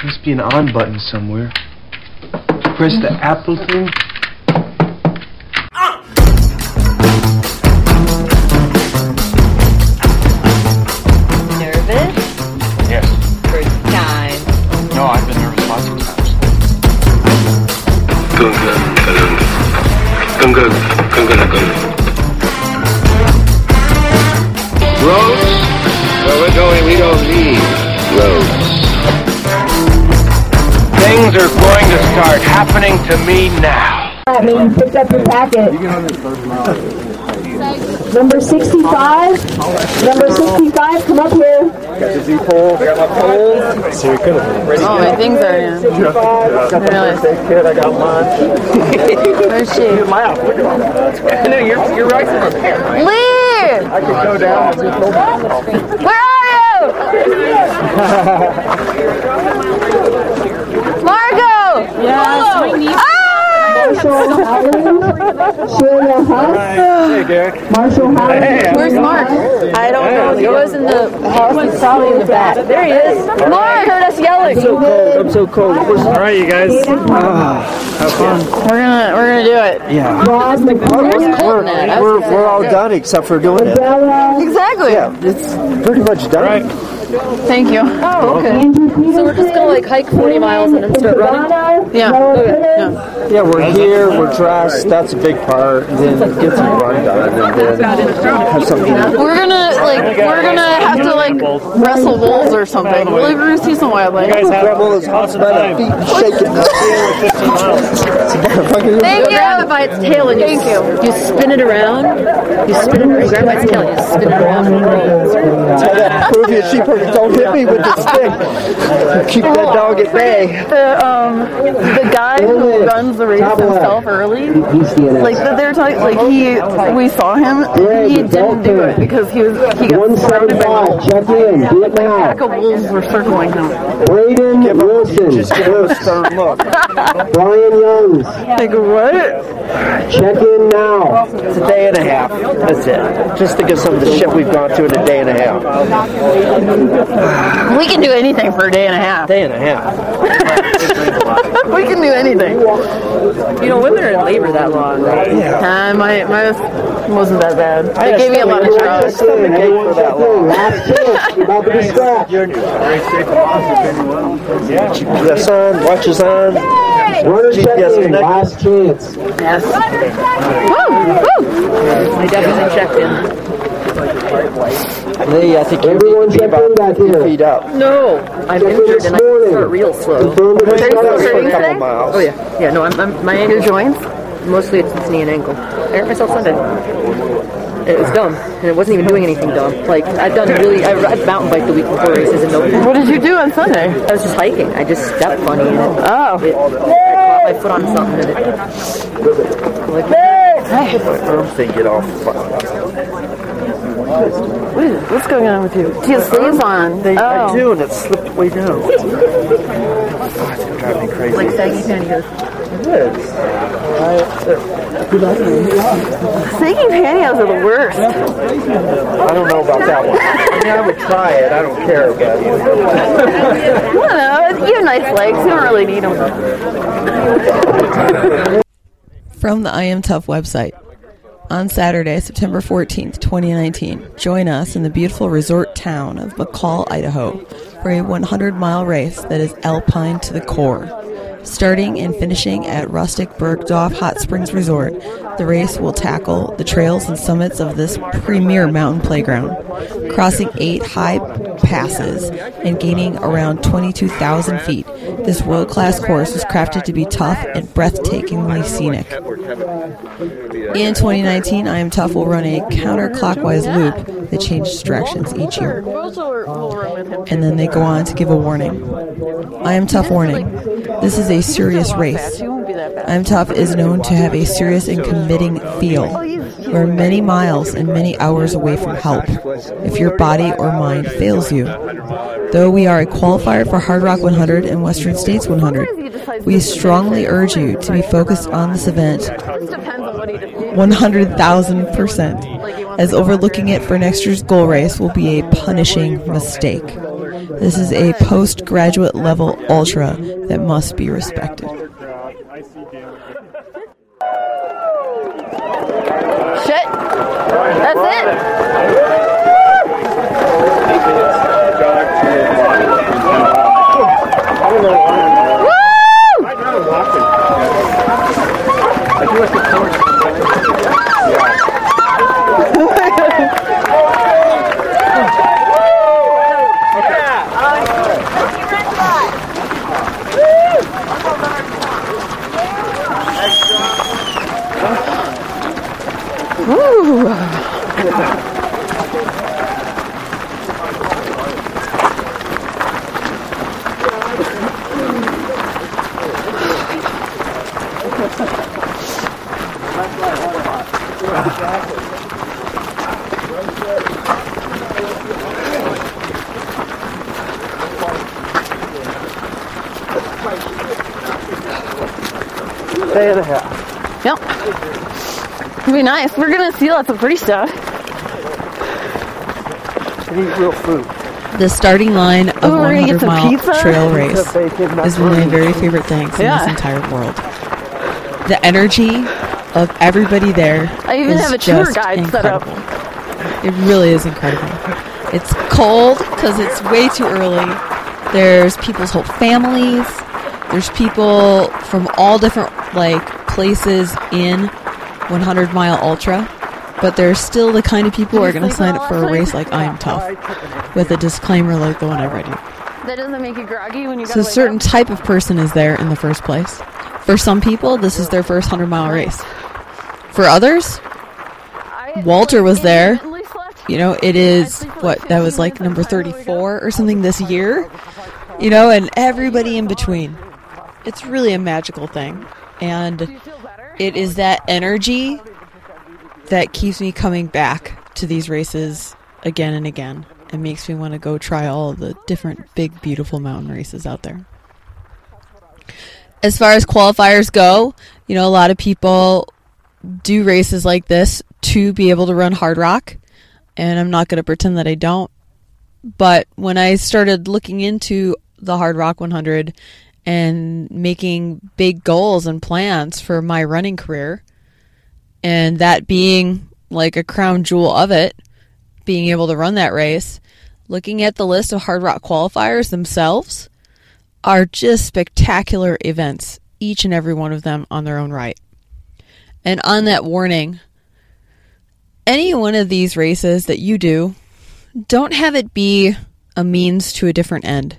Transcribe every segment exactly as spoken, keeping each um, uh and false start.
Must be an on button somewhere. Press the apple thing. Nervous? Yes. First time. No, I've been nervous lots of times. Roads? Where we're going, we don't need roads. Things are going to start happening to me now. I mean, you picked up your packet. Number sixty-five. Number sixty-five, come up here. Got the Z pole. I got my pole. So we could have been. Oh, my things are in. Really? Kid, I got mine. Where's she? My outfit. No, you're, you're right over there. Lee! I could go down and just open. Where are you? Margo! Yes. Ah! Marshall Howland. Sheila Huff. Hey, Derek. Marshall Howland. Hey, Where's Mark? I don't know. He was in the house. He's probably in the back. There he is. Mark! I heard us yelling. I'm so cold. I'm so cold. All right, you guys. Oh, have fun. We're gonna, we're gonna do it. Yeah. Rob McCormick. We're, we're, we're all done except for doing it. Bella. Exactly. Yeah, it's pretty much done. Right. Thank you. Oh, okay. So we're just gonna like hike forty miles and then start running? Yeah. Okay. Yeah. Yeah, we're here, we're dressed, that's a big part, and then get some run done, and then have something to eat. We're gonna like we're gonna have to like wrestle wolves or something. We're gonna see some wildlife. Rebel is hot by the feet and shaking. Thank you. Grab it by its tail and you, Thank you. you spin it around. You spin it around. Grab it by its tail and you spin it around. Tell that Peruvian sheep herder, don't hit me with this stick. Keep that dog at bay. The um the guy who runs the race himself early, like they're talking, like he we saw him. He didn't do it because he was he got surrounded by wolves. Check in. Do it A now. pack of wolves were circling him. Braden Wilson. Just give her a stern look. Brian Youngs. Like what? Check in now. It's a day and a half. That's it. Just think of some of the shit we've gone through in a day and a half. We can do anything for a day and a half. Day and a half. We can do anything. You know, women are in labor that long, right? Yeah. Uh, my my wasn't that bad. They gave me a lot of drugs. Stomach ache for that long. Last chance. You're about to be strapped. Yeah. G P S on, watches on. Runner G P check S in. connected. Last chance. Yes. Woo! Woo! I definitely checked in. They, I think you Everyone need to be check in about back two here. feet up. No, I'm injured and I can start real slow. Confirm the That's start. for a today? couple miles. Oh yeah, yeah. No, I'm, I'm my ankle joints. Mostly it's knee and ankle. I hurt myself Sunday. It was dumb, and it wasn't even doing anything dumb. Like I've done really, I, I've mountain biked the week before races and no. What did you do on Sunday? I was just hiking. I just stepped funny and it, Oh. it, I caught my foot on something and it. Like, Hey, My arm thing get off. what is, what's going on with you? Do you have sleeves on? They, oh. I do, and it slipped way down. Oh, it's gonna drive me crazy. like saggy pantyhose. It is. Sagging pantyhose are the worst. I don't know about that one. I mean, I would try it. I don't care about it. I don't know. You have nice legs. You don't really need them. From the I Am Tough website. On Saturday, September fourteenth, twenty nineteen, join us in the beautiful resort town of McCall, Idaho, for a hundred mile race that is alpine to the core. Starting and finishing at rustic Bergdorf Hot Springs Resort, the race will tackle the trails and summits of this premier mountain playground, crossing eight high passes and gaining around twenty-two thousand feet. This world-class course is crafted to be tough and breathtakingly scenic. In twenty nineteen, I Am Tough will run a counterclockwise loop that changes directions each year. And then they go on to give a warning. I Am Tough warning. This is a serious race. I Am Tough is known to have a serious and committing feel. We're many miles and many hours away from help if your body or mind fails you. Though we are a qualifier for Hard Rock one hundred and Western States one hundred, we strongly urge you to be focused on this event one hundred thousand percent, as overlooking it for next year's goal race will be a punishing mistake. This is a postgraduate level ultra that must be respected. Shit. That's it. Day and a half. Yep. It'll be nice. We're gonna see lots of pretty stuff. And eat real food. The starting line of Oh, we're gonna get one hundred some mile pizza? trail race Pizza, bacon, is one of my macaroni. very favorite things Yeah. in this entire world. The energy of everybody there I even is have a tour just guide set up. incredible. It really is incredible. It's cold because it's way too early. There's people's whole families. There's people from all different like places in one hundred mile ultra, but there's still the kind of people who are going to sign up for a race like I Am Tough, with a disclaimer like the one I read you. That doesn't make you groggy when you So gotta a wake certain up? type of person is there in the first place. For some people, this is their first one hundred mile race. For others, I, Walter like, was there. intermittently slept. you know, it is, what, that was like number thirty-four or something this year, you know, and everybody in between. It's really a magical thing. And Do you feel better? it is that energy that keeps me coming back to these races again and again, and makes me want to go try all of the different big, beautiful mountain races out there. As far as qualifiers go, you know, a lot of people do races like this to be able to run hard rock, and I'm not going to pretend that I don't. But when I started looking into the Hard Rock one hundred and making big goals and plans for my running career, and that being like a crown jewel of it, being able to run that race, looking at the list of Hard Rock qualifiers themselves are just spectacular events, each and every one of them on their own right. And on that warning, any one of these races that you do, don't have it be a means to a different end.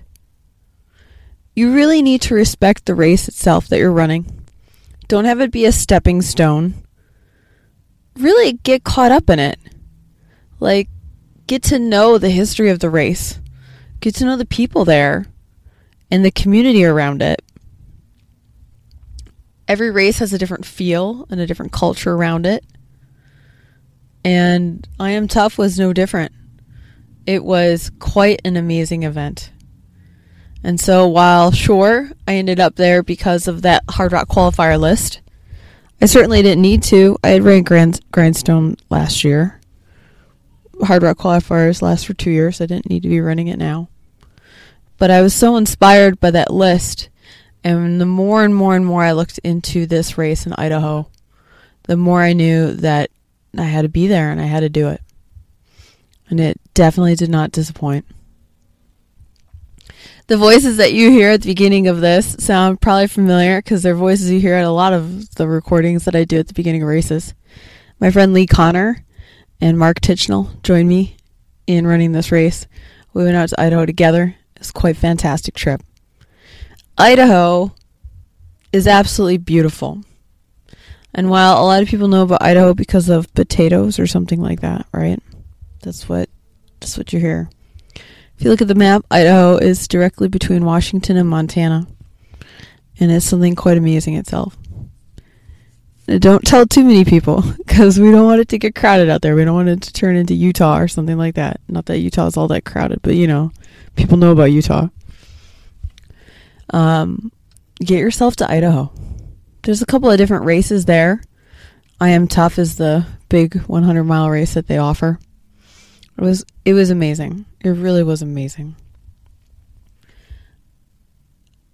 You really need to respect the race itself that you're running. Don't have it be a stepping stone. Really get caught up in it. Like, get to know the history of the race. Get to know the people there and the community around it. Every race has a different feel and a different culture around it. And I Am Tough was no different. It was quite an amazing event. And so while, sure, I ended up there because of that Hard Rock qualifier list, I certainly didn't need to. I had ran Grand, Grindstone last year. Hard Rock qualifiers last for two years. I didn't need to be running it now. But I was so inspired by that list. And the more and more and more I looked into this race in Idaho, the more I knew that I had to be there and I had to do it. And it definitely did not disappoint. The voices that you hear at the beginning of this sound probably familiar because they're voices you hear at a lot of the recordings that I do at the beginning of races. My friend Lee Connor and Mark Tichnell joined me in running this race. We went out to Idaho together. It was quite a fantastic trip. Idaho is absolutely beautiful. And while a lot of people know about Idaho because of potatoes or something like that, right? That's what that's what you hear. If you look at the map, Idaho is directly between Washington and Montana. And it's something quite amazing itself. And don't tell too many people, because we don't want it to get crowded out there. We don't want it to turn into Utah or something like that. Not that Utah is all that crowded, but you know, people know about Utah. Um, get yourself to Idaho. There's a couple of different races there. I Am Tough is the big one hundred mile race that they offer. It was it was amazing. It really was amazing.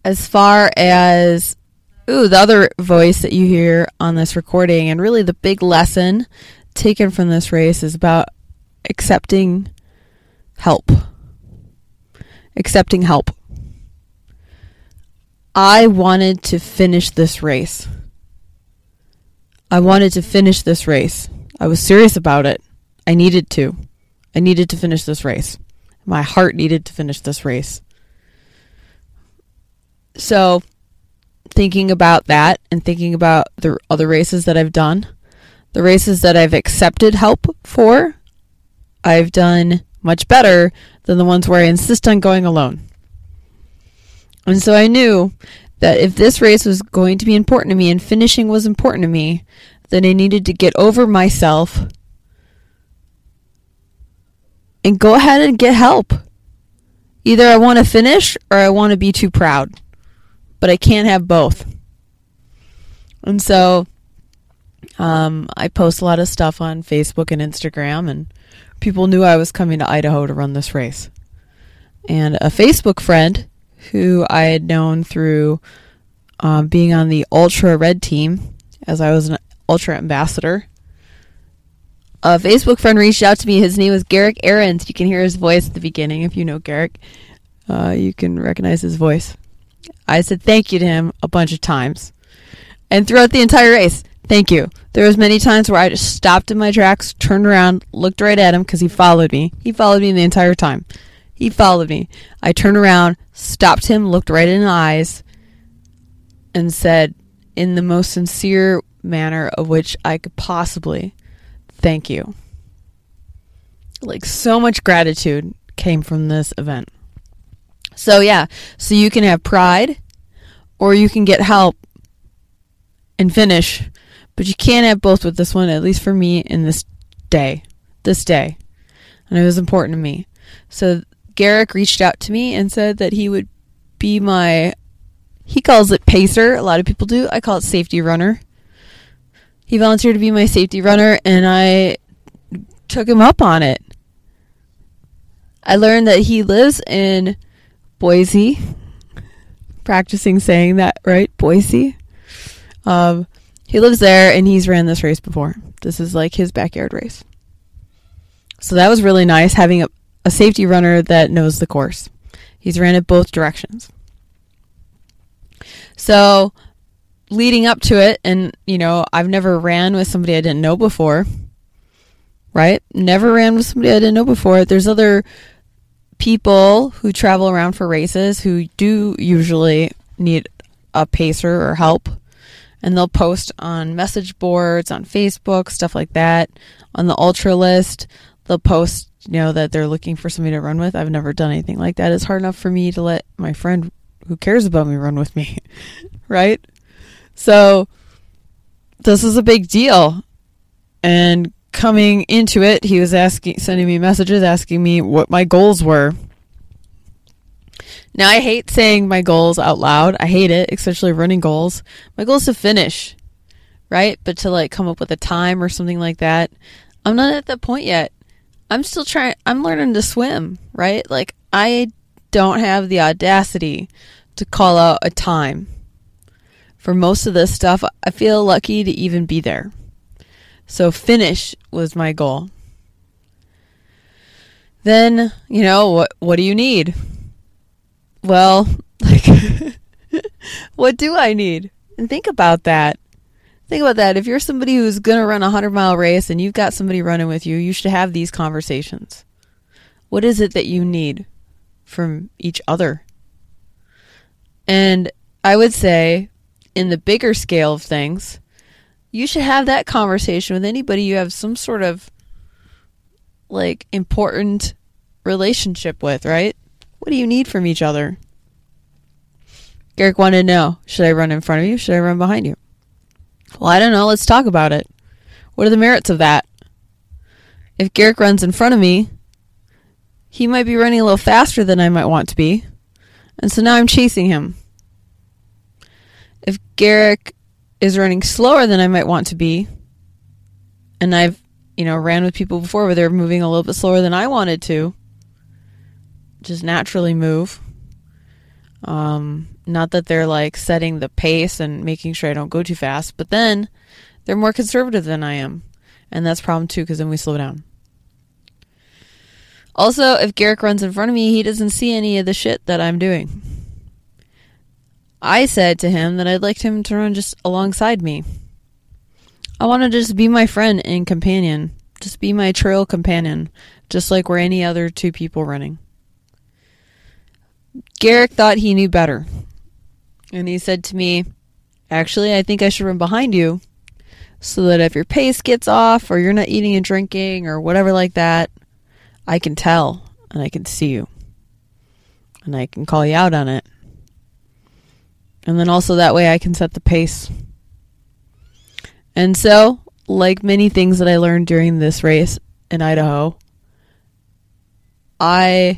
as far as, ooh, the other voice that you hear on this recording, and really the big lesson taken from this race is about accepting help. Accepting help. I wanted to finish this race. I wanted to finish this race. I was serious about it. I needed to. I needed to finish this race. My heart needed to finish this race. So, thinking about that and thinking about the other races that I've done, the races that I've accepted help for, I've done much better than the ones where I insist on going alone. And so I knew that if this race was going to be important to me and finishing was important to me, then I needed to get over myself and go ahead and get help. Either I want to finish or I want to be too proud. But I can't have both. And so um, I post a lot of stuff on Facebook and Instagram, and people knew I was coming to Idaho to run this race. And a Facebook friend who I had known through um, being on the Ultra Red team, as I was an Ultra ambassador, a Facebook friend reached out to me. His name was Garrick Ahrens. You can hear his voice at the beginning. If you know Garrick, uh, you can recognize his voice. I said thank you to him a bunch of times. And throughout the entire race, thank you. There was many times where I just stopped in my tracks, turned around, looked right at him because he followed me. He followed me the entire time. He followed me. I turned around, stopped him, looked right in the eyes, and said in the most sincere manner of which I could possibly, thank you. Like, so much gratitude came from this event. So yeah, so you can have pride or you can get help and finish, but you can't have both with this one, at least for me in this day, this day. And it was important to me. So Garrick reached out to me and said that he would be my, he calls it pacer. A lot of people do. I call it safety runner. He volunteered to be my safety runner, and I took him up on it. I learned that he lives in Boise, practicing saying that right, Boise. Um, he lives there, and he's ran this race before. This is like his backyard race. So that was really nice, having a, a safety runner that knows the course. He's ran it both directions. So leading up to it, and, you know, I've never ran with somebody I didn't know before, right? Never ran with somebody I didn't know before. There's other people who travel around for races who do usually need a pacer or help, and they'll post on message boards, on Facebook, stuff like that. On the Ultra list, they'll post, you know, that they're looking for somebody to run with. I've never done anything like that. It's hard enough for me to let my friend who cares about me run with me, right? So this is a big deal. And coming into it, he was asking, sending me messages asking me what my goals were. Now, I hate saying my goals out loud. I hate it, especially running goals. My goal is to finish, right? But to like come up with a time or something like that, I'm not at that point yet. I'm still trying, I'm learning to swim, right? Like, I don't have the audacity to call out a time. For most of this stuff, I feel lucky to even be there. So finish was my goal. Then, you know, what what do you need? Well, like, what do I need? And think about that. Think about that. If you're somebody who's going to run a hundred-mile race and you've got somebody running with you, you should have these conversations. What is it that you need from each other? And I would say, in the bigger scale of things, you should have that conversation with anybody you have some sort of, like, important relationship with, right? What do you need from each other? Garrick wanted to know, should I run in front of you? Should I run behind you? Well, I don't know. Let's talk about it. What are the merits of that? If Garrick runs in front of me, he might be running a little faster than I might want to be. And so now I'm chasing him. If Garrick is running slower than I might want to be, and I've, you know, ran with people before where they're moving a little bit slower than I wanted to, just naturally move, um, Not that they're like setting the pace and making sure I don't go too fast, but then they're more conservative than I am. And that's a problem too, because then we slow down. Also, if Garrick runs in front of me, he doesn't see any of the shit that I'm doing. I said to him that I'd like him to run just alongside me. I want to just be my friend and companion. Just be my trail companion. Just like we're any other two people running. Garrick thought he knew better. And he said to me, actually, I think I should run behind you so that if your pace gets off or you're not eating and drinking or whatever like that, I can tell and I can see you. And I can call you out on it. And then also that way I can set the pace. And so, like many things that I learned during this race in Idaho, I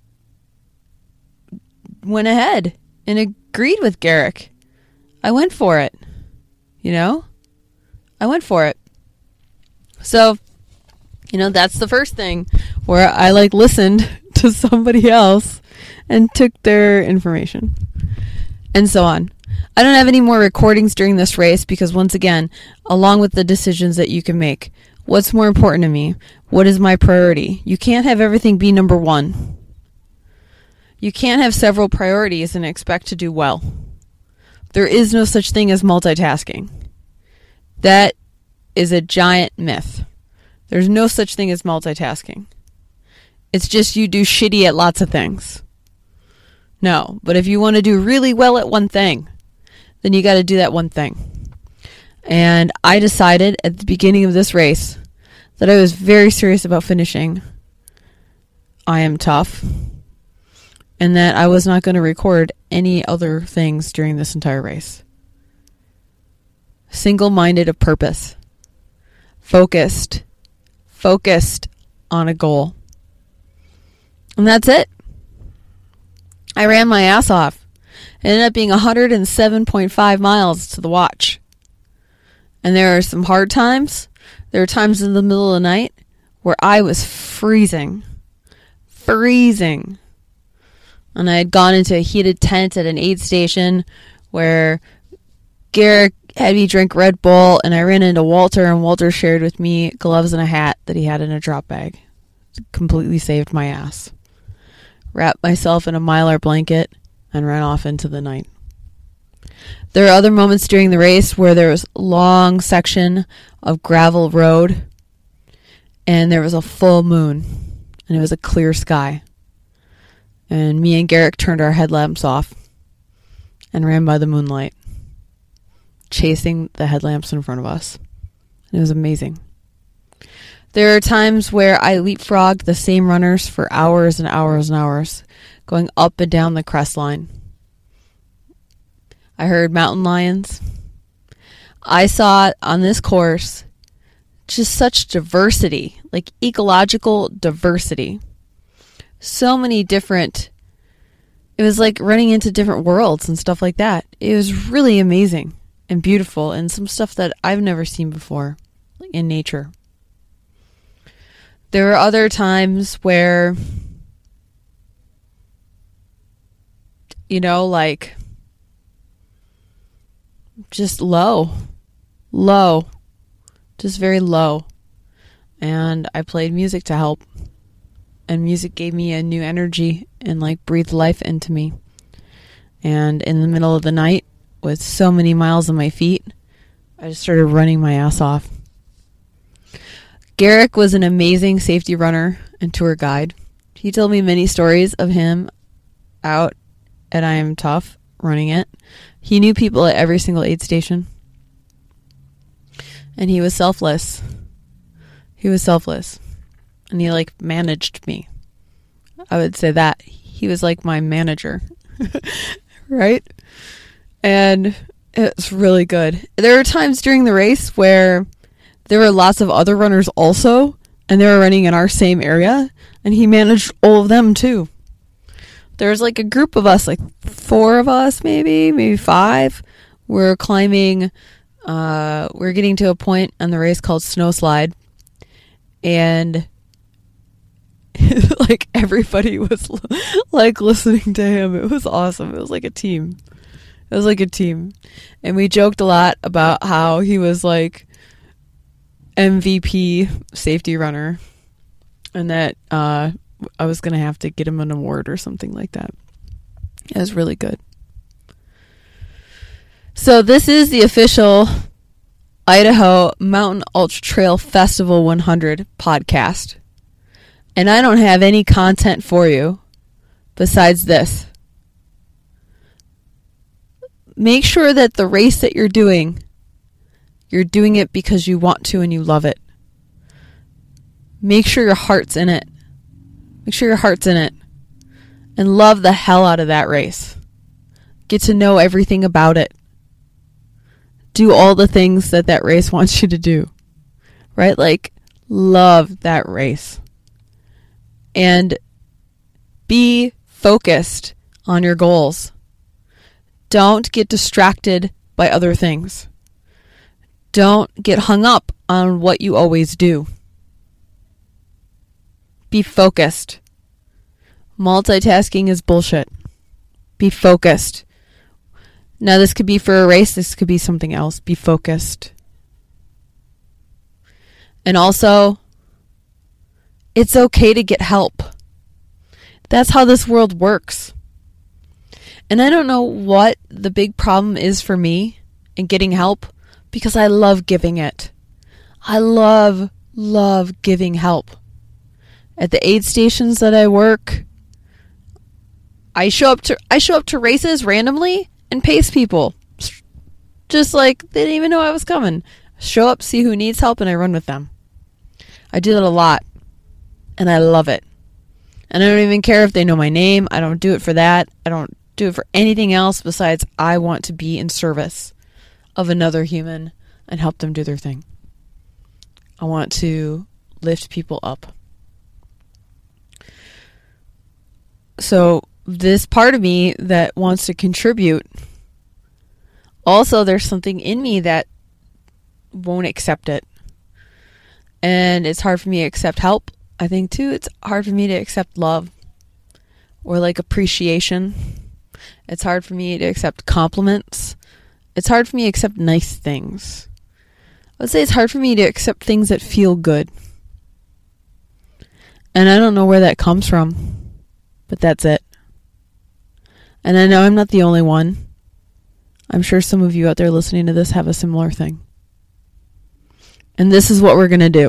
went ahead and agreed with Garrick. I went for it. You know? I went for it. So, you know, that's the first thing where I like listened to somebody else and took their information. And so on. I don't have any more recordings during this race because once again, along with the decisions that you can make, what's more important to me? What is my priority? You can't have everything be number one. You can't have several priorities and expect to do well. There is no such thing as multitasking. That is a giant myth. There's no such thing as multitasking. It's just you do shitty at lots of things. No, but if you want to do really well at one thing, then you got to do that one thing. And I decided at the beginning of this race that I was very serious about finishing I Am Tough, and that I was not going to record any other things during this entire race. Single-minded of purpose. Focused. Focused on a goal. And that's it. I ran my ass off. It ended up being one hundred seven point five miles to the watch. And there are some hard times. There are times in the middle of the night where I was freezing. Freezing. And I had gone into a heated tent at an aid station where Garrick had me drink Red Bull, and I ran into Walter, and Walter shared with me gloves and a hat that he had in a drop bag. It completely saved my ass. Wrapped myself in a Mylar blanket and ran off into the night. There are other moments during the race where there was a long section of gravel road, and there was a full moon, and it was a clear sky. And me and Garrick turned our headlamps off and ran by the moonlight, chasing the headlamps in front of us. It was amazing. There are times where I leapfrogged the same runners for hours and hours and hours, going up and down the crest line. I heard mountain lions. I saw on this course just such diversity, like ecological diversity. So many different, it was like running into different worlds and stuff like that. It was really amazing and beautiful, and some stuff that I've never seen before in nature. There are other times where, you know, like, just low, low, just very low. And I played music to help. And music gave me a new energy and, like, breathed life into me. And in the middle of the night, with so many miles on my feet, I just started running my ass off. Garrick was an amazing safety runner and tour guide. He told me many stories of him out at I Am Tough running it. He knew people at every single aid station. And he was selfless. He was selfless. And he, like, managed me. I would say that. He was like my manager. Right? And it's really good. There were times during the race where there were lots of other runners also, and they were running in our same area, and he managed all of them too. There was like a group of us, like four of us maybe, maybe five. We're climbing, uh, we're getting to a point on the race called Snowslide, and like everybody was like listening to him. It was awesome. It was like a team. It was like a team. And we joked a lot about how he was like M V P safety runner. And that uh, I was going to have to get him an award or something like that. It was really good. So this is the official Idaho Mountain Ultra Trail Festival one hundred podcast. And I don't have any content for you besides this. Make sure that the race that you're doing, you're doing it because you want to and you love it. Make sure your heart's in it. Make sure your heart's in it. And love the hell out of that race. Get to know everything about it. Do all the things that that race wants you to do. Right? Like, love that race. And be focused on your goals. Don't get distracted by other things. Don't get hung up on what you always do. Be focused. Multitasking is bullshit. Be focused. Now, this could be for a race. This could be something else. Be focused. And also, it's okay to get help. That's how this world works. And I don't know what the big problem is for me in getting help, because I love giving it. I love, love giving help. At the aid stations that I work, I show up to I show up to races randomly and pace people. Just like they didn't even know I was coming. Show up, see who needs help, and I run with them. I do that a lot. And I love it. And I don't even care if they know my name. I don't do it for that. I don't do it for anything else besides I want to be in service of another human and help them do their thing. I want to lift people up. So this part of me that wants to contribute, also there's something in me that won't accept it. And it's hard for me to accept help. I think too, it's hard for me to accept love or like appreciation. It's hard for me to accept compliments. It's hard for me to accept nice things. I would say it's hard for me to accept things that feel good. And I don't know where that comes from, but that's it. And I know I'm not the only one. I'm sure some of you out there listening to this have a similar thing. And this is what we're going to do.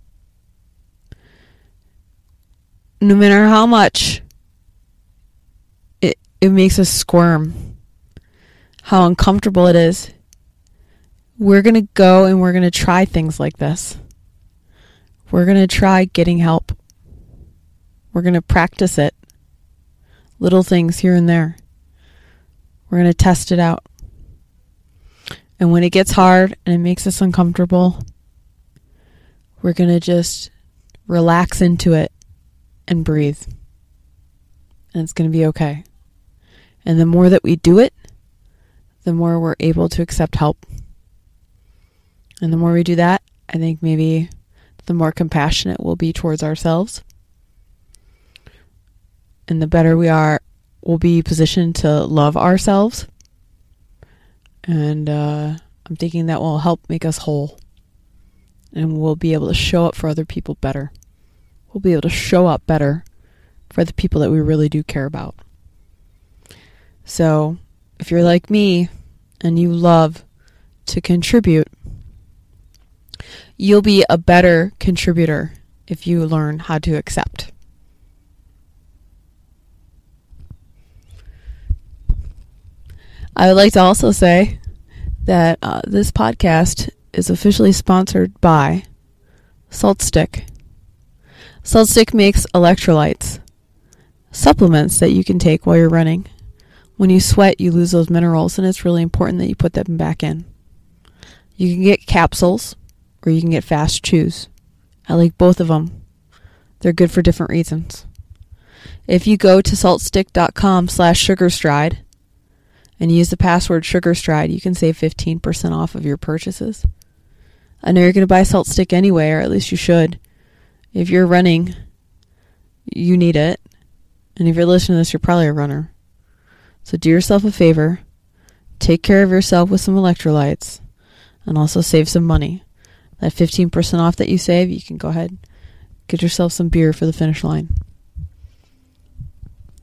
No matter how much it it makes us squirm, how uncomfortable it is, we're going to go and we're going to try things like this. We're going to try getting help. We're going to practice it. Little things here and there. We're going to test it out. And when it gets hard and it makes us uncomfortable, we're going to just relax into it and breathe. And it's going to be okay. And the more that we do it, the more we're able to accept help. And the more we do that, I think maybe the more compassionate we'll be towards ourselves. And the better we are, we'll be positioned to love ourselves. And uh, I'm thinking that will help make us whole. And we'll be able to show up for other people better. We'll be able to show up better for the people that we really do care about. So, if you're like me and you love to contribute, you'll be a better contributor if you learn how to accept. I would like to also say that uh, this podcast is officially sponsored by Salt Stick. Salt Stick makes electrolytes, supplements that you can take while you're running. When you sweat, you lose those minerals, and it's really important that you put them back in. You can get capsules, or you can get fast chews. I like both of them. They're good for different reasons. If you go to saltstick.com slash sugarstride and use the password sugarstride, you can save fifteen percent off of your purchases. I know you're going to buy Salt Stick anyway, or at least you should. If you're running, you need it. And if you're listening to this, you're probably a runner. So do yourself a favor. take care of yourself with some electrolytes and also save some money. That fifteen percent off that you save, you can go ahead, get yourself some beer for the finish line.